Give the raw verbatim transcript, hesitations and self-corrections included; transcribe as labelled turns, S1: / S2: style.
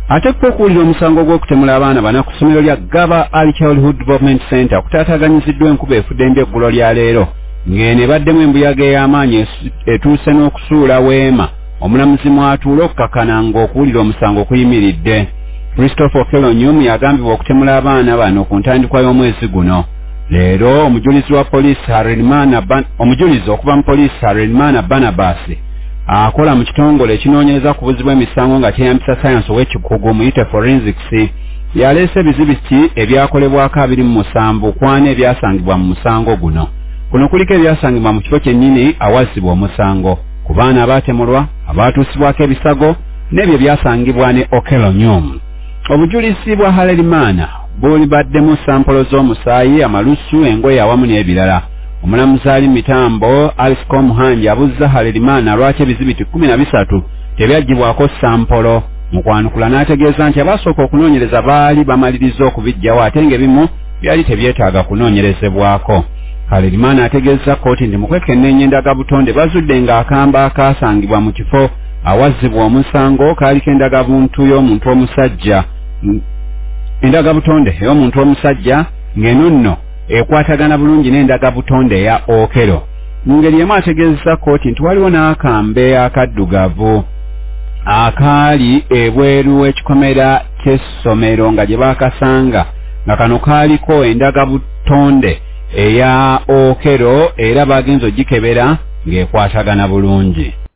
S1: ate okuwulira omusango gw'okutemula abaana bana ku ssomero lya Gaba Early Childhood Development Center kutaataganyiziddwa enkuba efudde eggulo lya leero ng'eno ebaddemu embuyaga ey'amaanyi etuuse n'okusuula weema omulamuzi mwatuula okukakana ng'okuwulira omusango kuyimiridde. Christopher Okello Nyum yagambibwa okutemula abaana bano ku ntandikwa y'omwezi guno. Leero omujulizi wa poliisi Harerimana omujulizi okuva mu poliisi Harerimana Barnabas akola mu kitongole ekinoonyereza ku buzibu bw'emisango nga kyeyambisa science ow'ekikugu muyite forensics yaleese ebizibiti ebyakolebwako abiri mu musanvu kwana ebyasangibwa mu musango guno. Kuno kuliko ebyasangibwa mu kifo kyennyini awazzibwa omusango ku baana abaatemulwa abaatuusibwako ebisago n'ebyo byasangibwa ne Okello Nyum. Obujulizi bwa Harerimana bulibaddemu sampolo z'omusaayi amalusu engoye awamu n'ebirala. Omulamuzi ali mitambo Alice Muhanja abuzza Harerimana lwaki ebizibiti kkumi na bisatu tebyaggyibwako sampolo. Mukwanukula n'ategeeza nti abasooka okunoonyereza baali bamaliriza okubijjawo ate ng'ebimu byali tebyetaaga kunoonyerezebwako. Harerimana ategeeza kkooti nti mu kwekenneenya endagabutonde bazudde ng'akamba akaasangibwa mu kifo awazzibwa omusango kaaliko endagabuntu y'omuntu omusajja endagabutonde ey'omuntu omusajja ng'eno nno ekwatagana bulungi n'endagabutonde eya Okello. Mu ngeri emu ategeeza kkooti nti waliwo n'akambe akaddugavu akaali ebweru w'ekikomera ky'essomero nga gye baakasanga nga kano kaaliko endagabutonde eya Okello era bagenze ogikebera ng'ekwatagana bulungi.